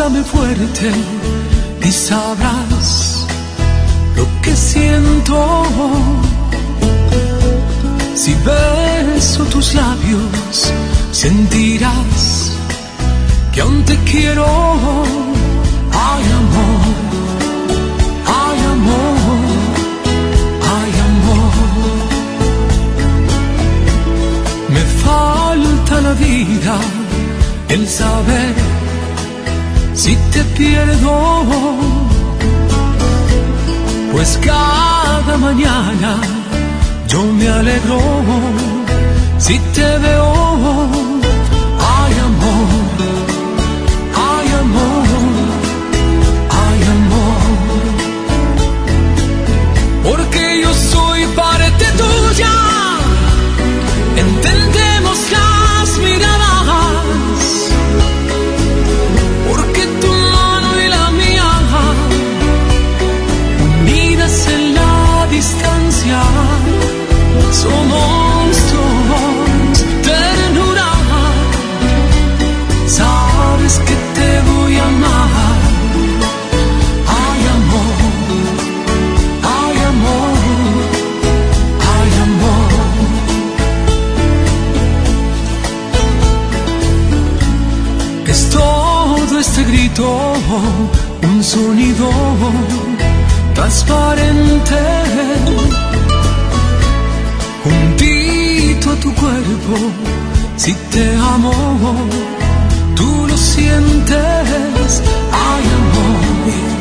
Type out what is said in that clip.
abrázame fuerte y sabrás lo que siento. Si beso tus labios, sentirás que aún te quiero. Ay, amor, ay, amor, ay, amor. Me falta la vida, el saber si te pierdo, pues cada mañana yo me alegro si te veo. Ay, amor, ay, amor, ay, amor. Porque yo soy parte tuya, entendemos las miradas. Porque tu mano y la mía, unidas en la distancia, somos dos, ternura. Sabes que te voy a amar. Ay, amor, ay, amor, ay, amor. Es todo este grito, un sonido transparente, juntito a tu cuerpo. Si te amo, tú lo sientes. Ay, amor.